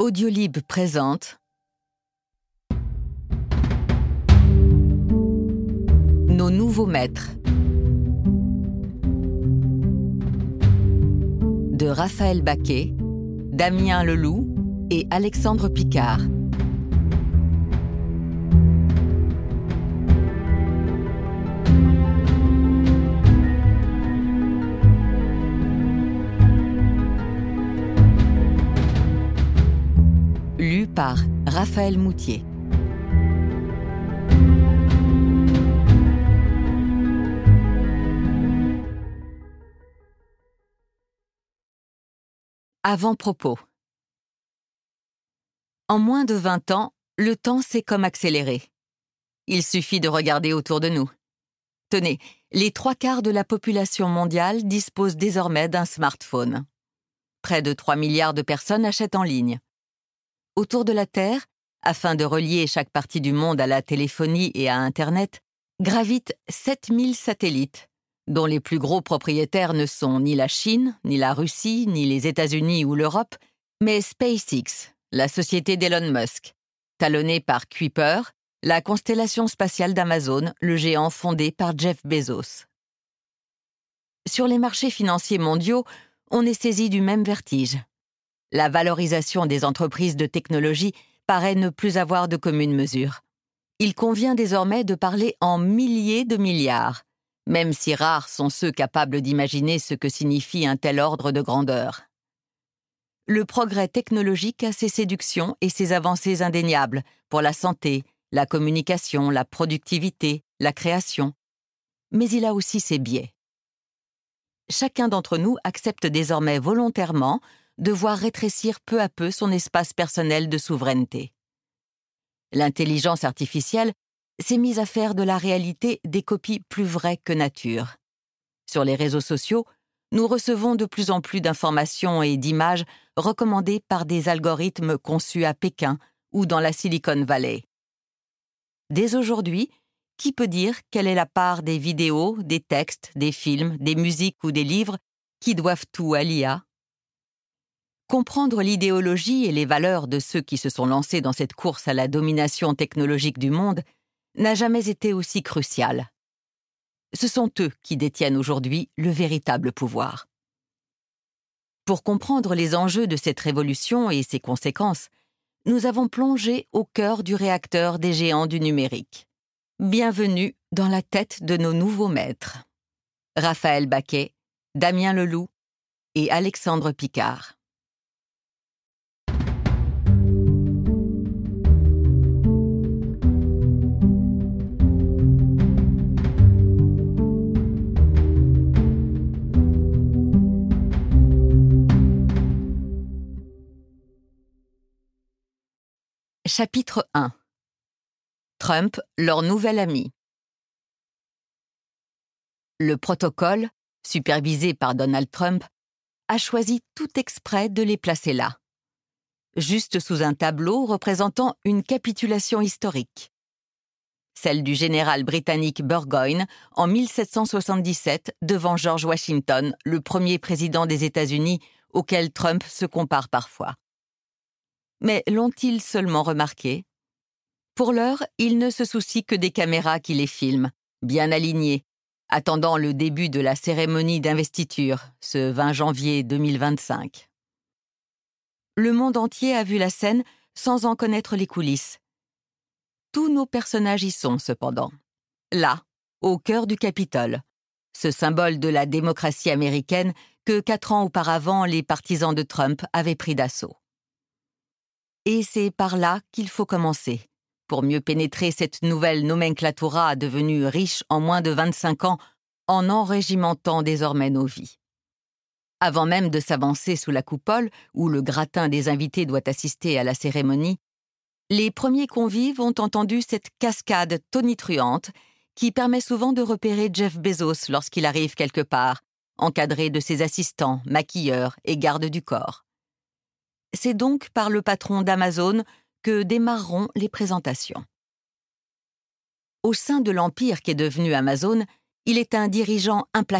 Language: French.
Audiolib présente Nos nouveaux maîtres de Raphaël Baquet, Damien Leloup et Alexandre Picard. Lu par Raphaël Moutier. Avant-propos. En moins de 20 ans, le temps s'est comme accéléré. Il suffit de regarder autour de nous. Tenez, les 3/4 de la population mondiale disposent désormais d'un smartphone. Près de 3 milliards de personnes achètent en ligne. Autour de la Terre, afin de relier chaque partie du monde à la téléphonie et à Internet, gravitent 7000 satellites, dont les plus gros propriétaires ne sont ni la Chine, ni la Russie, ni les États-Unis ou l'Europe, mais SpaceX, la société d'Elon Musk, talonnée par Kuiper, la constellation spatiale d'Amazon, le géant fondé par Jeff Bezos. Sur les marchés financiers mondiaux, on est saisi du même vertige. La valorisation des entreprises de technologie paraît ne plus avoir de commune mesure. Il convient désormais de parler en milliers de milliards, même si rares sont ceux capables d'imaginer ce que signifie un tel ordre de grandeur. Le progrès technologique a ses séductions et ses avancées indéniables pour la santé, la communication, la productivité, la création. Mais il a aussi ses biais. Chacun d'entre nous accepte désormais volontairement de voir rétrécir peu à peu son espace personnel de souveraineté. L'intelligence artificielle s'est mise à faire de la réalité des copies plus vraies que nature. Sur les réseaux sociaux, nous recevons de plus en plus d'informations et d'images recommandées par des algorithmes conçus à Pékin ou dans la Silicon Valley. Dès aujourd'hui, qui peut dire quelle est la part des vidéos, des textes, des films, des musiques ou des livres qui doivent tout à l'IA ? Comprendre l'idéologie et les valeurs de ceux qui se sont lancés dans cette course à la domination technologique du monde n'a jamais été aussi crucial. Ce sont eux qui détiennent aujourd'hui le véritable pouvoir. Pour comprendre les enjeux de cette révolution et ses conséquences, nous avons plongé au cœur du réacteur des géants du numérique. Bienvenue dans la tête de nos nouveaux maîtres. Raphaël Baquet, Damien Leloup et Alexandre Picard. Chapitre 1. Trump, leur nouvel ami. Le protocole, supervisé par Donald Trump, a choisi tout exprès de les placer là, juste sous un tableau représentant une capitulation historique. Celle du général britannique Burgoyne en 1777 devant George Washington, le premier président des États-Unis auquel Trump se compare parfois. Mais l'ont-ils seulement remarqué ? Pour l'heure, ils ne se soucient que des caméras qui les filment, bien alignées, attendant le début de la cérémonie d'investiture, ce 20 janvier 2025. Le monde entier a vu la scène sans en connaître les coulisses. Tous nos personnages y sont, cependant. Là, au cœur du Capitole, ce symbole de la démocratie américaine que 4 ans auparavant les partisans de Trump avaient pris d'assaut. Et c'est par là qu'il faut commencer, pour mieux pénétrer cette nouvelle nomenclatura devenue riche en moins de 25 ans en enrégimentant désormais nos vies. Avant même de s'avancer sous la coupole, où le gratin des invités doit assister à la cérémonie, les premiers convives ont entendu cette cascade tonitruante qui permet souvent de repérer Jeff Bezos lorsqu'il arrive quelque part, encadré de ses assistants, maquilleurs et gardes du corps. C'est donc par le patron d'Amazon que démarreront les présentations. Au sein de l'empire qu'est devenu Amazon, il est un dirigeant implacable